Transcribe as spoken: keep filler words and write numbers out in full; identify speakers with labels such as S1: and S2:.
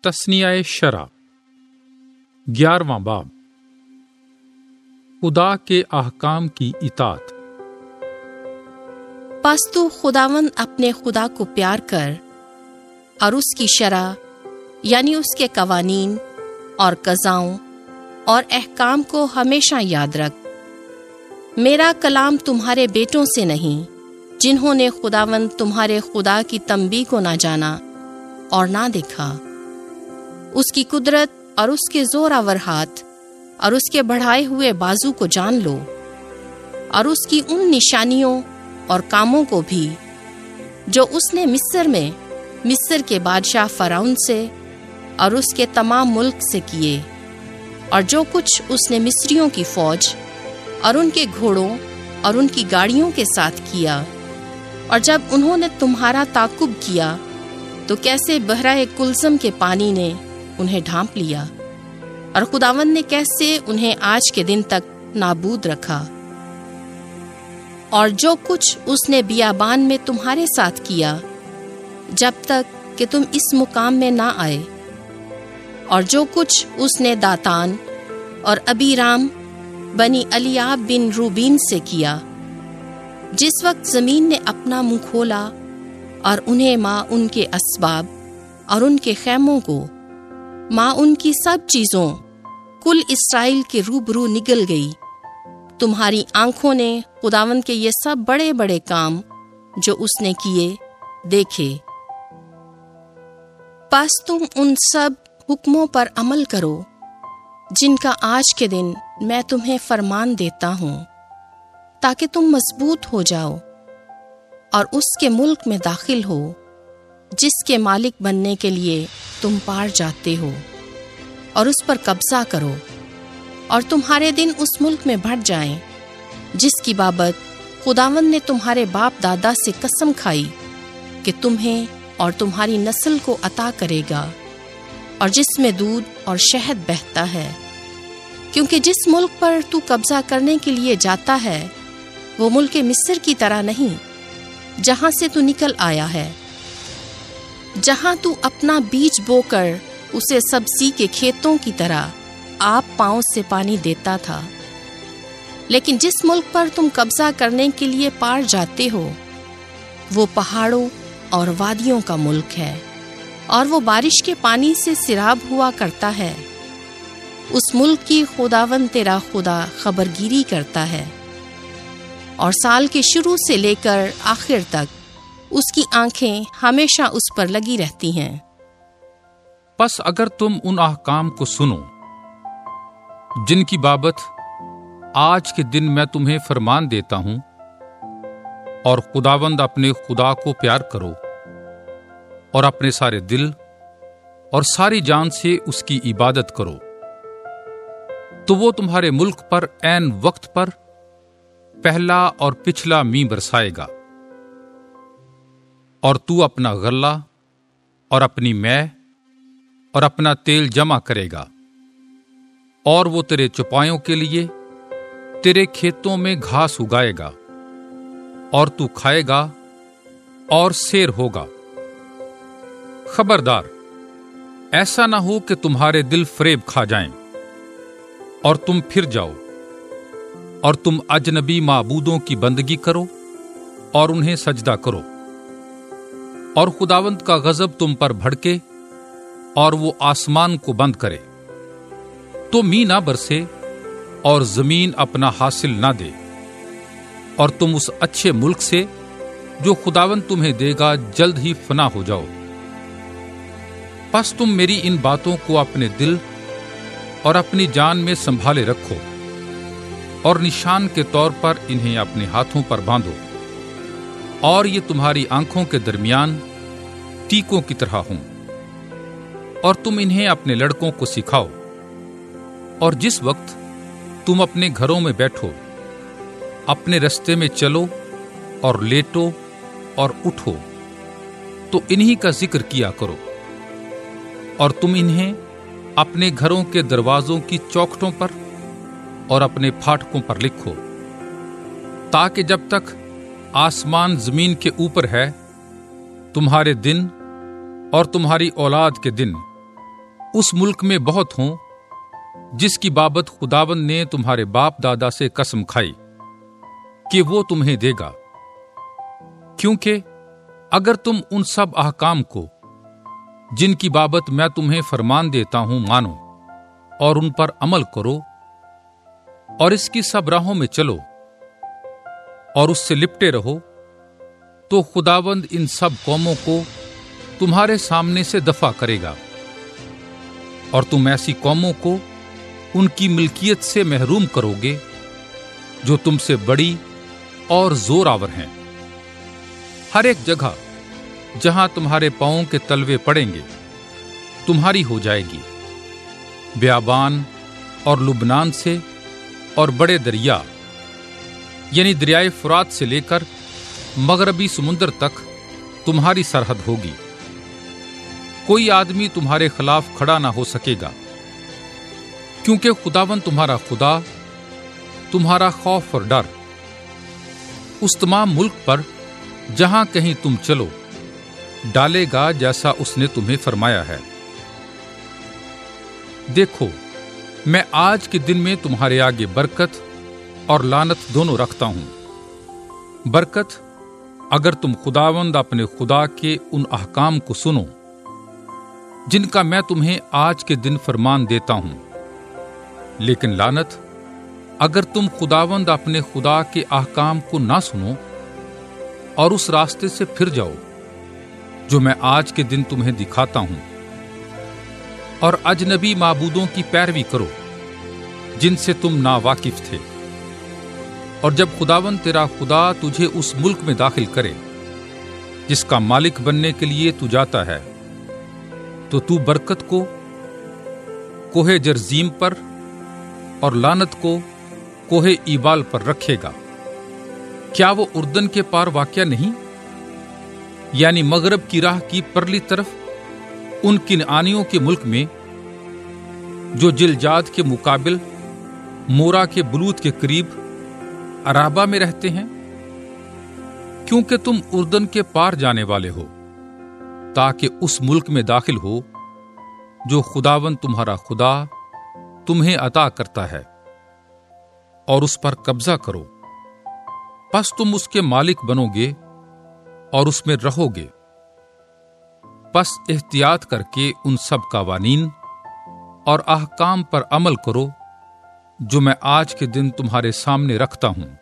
S1: تثنیہ شرع گیارہواں باب خدا کے احکام کی اطاعت۔
S2: پس تو خداوند اپنے خدا کو پیار کر اور اس کی شرع یعنی اس کے قوانین اور قضاؤں اور احکام کو ہمیشہ یاد رکھ۔ میرا کلام تمہارے بیٹوں سے نہیں جنہوں نے خداوند تمہارے خدا کی تنبیہ کو نہ جانا اور نہ دیکھا، اس کی قدرت اور اس کے زوراور ہاتھ اور اس کے بڑھائے ہوئے بازو کو جان لو، اور اس کی ان نشانیوں اور کاموں کو بھی جو اس نے مصر میں مصر کے بادشاہ فرعون سے اور اس کے تمام ملک سے کیے، اور جو کچھ اس نے مصریوں کی فوج اور ان کے گھوڑوں اور ان کی گاڑیوں کے ساتھ کیا، اور جب انہوں نے تمہارا تعقب کیا تو کیسے بحرہ کلثم کے پانی نے انہیں ڈھانپ لیا، اور خداوند نے کیسے انہیں آج کے دن تک نابود رکھا، اور جو کچھ اس نے بیابان میں تمہارے ساتھ کیا جب تک کہ تم اس مقام میں نہ آئے، اور جو کچھ اس نے داتان اور ابیرام بنی الیاب بن روبین سے کیا، جس وقت زمین نے اپنا منہ کھولا اور انہیں ماں ان کے اسباب اور ان کے خیموں کو ماں ان کی سب چیزوں کل اسرائیل کے روبرو نگل گئی، تمہاری آنکھوں نے خداوند کے یہ سب بڑے بڑے کام جو اس نے کیے دیکھے۔ پس تم ان سب حکموں پر عمل کرو جن کا آج کے دن میں تمہیں فرمان دیتا ہوں، تاکہ تم مضبوط ہو جاؤ اور اس کے ملک میں داخل ہو جس کے مالک بننے کے لیے تم پار جاتے ہو، اور اس پر قبضہ کرو، اور تمہارے دن اس ملک میں بڑھ جائیں جس کی بابت خداوند نے تمہارے باپ دادا سے قسم کھائی کہ تمہیں اور تمہاری نسل کو عطا کرے گا، اور جس میں دودھ اور شہد بہتا ہے، کیونکہ جس ملک پر تو قبضہ کرنے کے لیے جاتا ہے وہ ملک مصر کی طرح نہیں جہاں سے تو نکل آیا ہے، جہاں تو اپنا بیج بو کر اسے سبزی کے کھیتوں کی طرح آپ پاؤں سے پانی دیتا تھا، لیکن جس ملک پر تم قبضہ کرنے کے لیے پار جاتے ہو وہ پہاڑوں اور وادیوں کا ملک ہے، اور وہ بارش کے پانی سے سیراب ہوا کرتا ہے۔ اس ملک کی خداوند تیرا خدا خبرگیری کرتا ہے، اور سال کے شروع سے لے کر آخر تک اس کی آنکھیں ہمیشہ اس پر لگی رہتی ہیں۔
S1: پس اگر تم ان احکام کو سنو جن کی بابت آج کے دن میں تمہیں فرمان دیتا ہوں، اور خداوند اپنے خدا کو پیار کرو اور اپنے سارے دل اور ساری جان سے اس کی عبادت کرو، تو وہ تمہارے ملک پر عین وقت پر پہلا اور پچھلا می برسائے گا، اور تو اپنا غلہ اور اپنی مے اور اپنا تیل جمع کرے گا، اور وہ تیرے چوپایوں کے لیے تیرے کھیتوں میں گھاس اگائے گا، اور تو کھائے گا اور سیر ہوگا۔ خبردار، ایسا نہ ہو کہ تمہارے دل فریب کھا جائیں اور تم پھر جاؤ اور تم اجنبی معبودوں کی بندگی کرو اور انہیں سجدہ کرو، اور خداوند کا غضب تم پر بھڑکے اور وہ آسمان کو بند کرے، تو می نہ برسے اور زمین اپنا حاصل نہ دے، اور تم اس اچھے ملک سے جو خداوند تمہیں دے گا جلد ہی فنا ہو جاؤ۔ پس تم میری ان باتوں کو اپنے دل اور اپنی جان میں سنبھالے رکھو، اور نشان کے طور پر انہیں اپنے ہاتھوں پر باندھو، اور یہ تمہاری آنکھوں کے درمیان ٹیکوں کی طرح ہوں، اور تم انہیں اپنے لڑکوں کو سکھاؤ، اور جس وقت تم اپنے گھروں میں بیٹھو، اپنے رستے میں چلو اور لیٹو اور اٹھو، تو انہی کا ذکر کیا کرو، اور تم انہیں اپنے گھروں کے دروازوں کی چوکھٹوں پر اور اپنے پھاٹکوں پر لکھو، تاکہ جب تک آسمان زمین کے اوپر ہے تمہارے دن اور تمہاری اولاد کے دن اس ملک میں بہت ہوں جس کی بابت خداوند نے تمہارے باپ دادا سے قسم کھائی کہ وہ تمہیں دے گا، کیونکہ اگر تم ان سب احکام کو جن کی بابت میں تمہیں فرمان دیتا ہوں مانو اور ان پر عمل کرو اور اس کی سب راہوں میں چلو اور اس سے لپٹے رہو، تو خداوند ان سب قوموں کو تمہارے سامنے سے دفع کرے گا اور تم ایسی قوموں کو ان کی ملکیت سے محروم کرو گے جو تم سے بڑی اور زور آور ہیں۔ ہر ایک جگہ جہاں تمہارے پاؤں کے تلوے پڑیں گے تمہاری ہو جائے گی، بیابان اور لبنان سے اور بڑے دریا یعنی دریائے فرات سے لے کر مغربی سمندر تک تمہاری سرحد ہوگی۔ کوئی آدمی تمہارے خلاف کھڑا نہ ہو سکے گا، کیونکہ خداوند تمہارا خدا تمہارا خوف اور ڈر اس تمام ملک پر جہاں کہیں تم چلو ڈالے گا جیسا اس نے تمہیں فرمایا ہے۔ دیکھو، میں آج کے دن میں تمہارے آگے برکت اور لعنت دونوں رکھتا ہوں۔ برکت اگر تم خداوند اپنے خدا کے ان احکام کو سنو جن کا میں تمہیں آج کے دن فرمان دیتا ہوں، لیکن لعنت اگر تم خداوند اپنے خدا کے احکام کو نہ سنو اور اس راستے سے پھر جاؤ جو میں آج کے دن تمہیں دکھاتا ہوں، اور اجنبی معبودوں کی پیروی کرو جن سے تم ناواقف تھے، اور جب خداوند تیرا خدا تجھے اس ملک میں داخل کرے جس کا مالک بننے کے لیے تو جاتا ہے، تو تو برکت کو کوہ جرزیم پر اور لعنت کو کوہ ایبال پر رکھے گا۔ کیا وہ اردن کے پار واقع نہیں، یعنی مغرب کی راہ کی پرلی طرف ان کنعانیوں کے ملک میں جو جلجاد کے مقابل مورا کے بلوت کے قریب عرابہ میں رہتے ہیں؟ کیونکہ تم اردن کے پار جانے والے ہو تاکہ اس ملک میں داخل ہو جو خداوند تمہارا خدا تمہیں عطا کرتا ہے، اور اس پر قبضہ کرو، پس تم اس کے مالک بنو گے اور اس میں رہو گے۔ پس احتیاط کر کے ان سب قوانین اور احکام پر عمل کرو جو میں آج کے دن تمہارے سامنے رکھتا ہوں۔